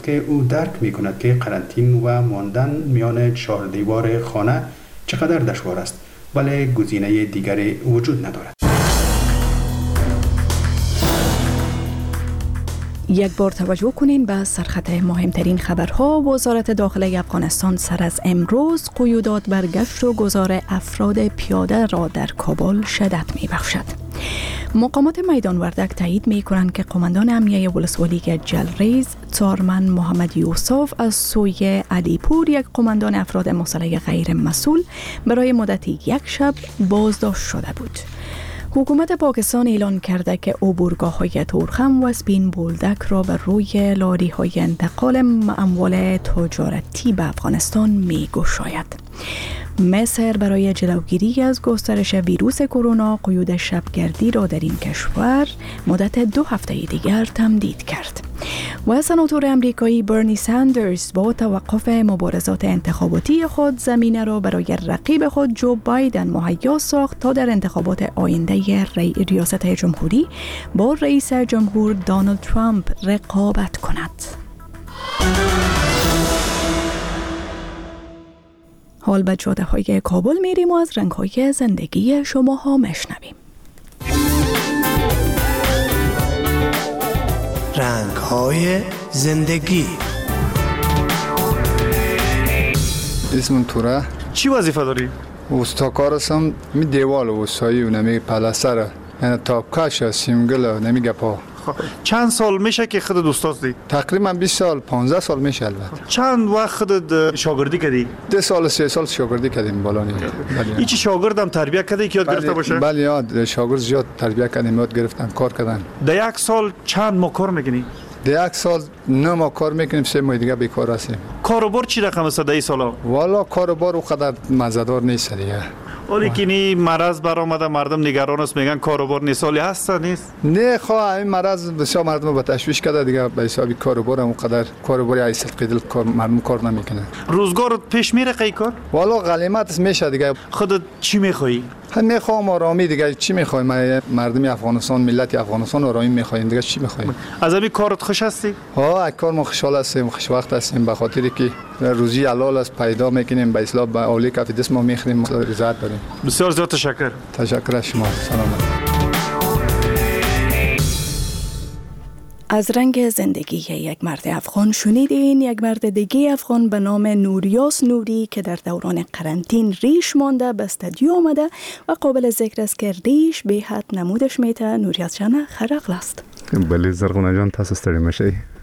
که او درک می کند که قرنطین و ماندن میان چهار دیوار خانه چقدر دشوار است، ولی گزینه دیگری وجود ندارد. یک بار توجه کنین به سرخط مهمترین خبرها. وزارت داخله افغانستان سر از امروز قیودات بر گشت و گذار افراد پیاده را در کابل شدت می بخشد. مقامات میدان وردک تایید می کنند که قماندان امنیه ولسوالی جلریز تارمن محمد یوسف از سوی علیپور یک قماندان افراد مسلح غیر مسئول برای مدت یک شب بازداشت شده بود. حکومت پاکستان اعلان کرده که عبورگاه‌های تورخم و سپین بولدک را بر روی لاری‌های انتقال اموال تجارتی به افغانستان می‌گشاید. مصر برای جلوگیری از گسترش ویروس کرونا قیود شبگردی را در این کشور مدت 2 هفته دیگر تمدید کرد. و سناتور امریکایی برنی ساندرز با توقف مبارزات انتخاباتی خود زمینه را برای رقیب خود جو بایدن مهیا ساخت تا در انتخابات آینده ریاست جمهوری با رئیس جمهور دونالد ترامپ رقابت کند. حال به جاده های کابل میریم و از رنگ های زندگی شما ها مشنویم. رنگ های زندگی. اسم توره. چی وظیفه داری؟ استاکار هستم. می دیوال وسایی و نمی پلستر، یعنی تابکش و سیمگل و نمی گپا. چند سال میشه که خودت استاد دی؟ تقریبا 20 سال 15 سال میشه. البته چند وقت خودت شاگردی کردی؟ 2 سال 3 سال شاگردی کردیم بالانی. هیچ شاگردم تربیت کرده که یاد گرفته باشه؟ بله یاد شاگرد زیاد تربیت کردیم، یاد گرفتن، کار کردن. در یک سال چند ماه کار میکنی؟ در یک سال 9 ماه کار میکنیم، 3 ماه دیگه بیکار هستیم. کاروبار چی رقم است در این سالا؟ والا کاروبار اونقدر مزه‌دار نیست دیگه. ولی که نی مرض برآمده، مردم نگران است، میگن کاروبار نیسالی هست نیست؟ نه خواه این مرض بسیار مردم با تشویش کرده دیگه. به حساب کاروبار هم اونقدر کاروباری ایست قیدل مردم کار نمیکنه. روزگار پیش میره قی کار؟ والا غلیمت میشه دیگه. خودت چی میخوایی؟ میخوام آرامی دیگه. چی میخوایم؟ مردم افغانستان، ملت افغانستان آرامی میخوایم دیگه. چی میخوایم؟ از همین کارت خوش هستی؟ ها کار ما خوشحال هستیم، خوشوقت هستیم، به خاطری که روزی حلال است پیدا میکنیم، به اصلاح به اولی کف دست ما میخریم، رضایت داریم. بسیار زیاد تشکر. تشکر از شما. سلامت. از رنگ زندگی یک مرد افغان شنیدین. یک مرد دیگه افغان به نام نوریاس نوری که در دوران قرنطین ریش مانده به استودیو آمده و قابل ذکر است که ریش به حد نمودش میته. نوریاس جان خرق است. بله زرغونه جان، تاسو ستړي مشئ.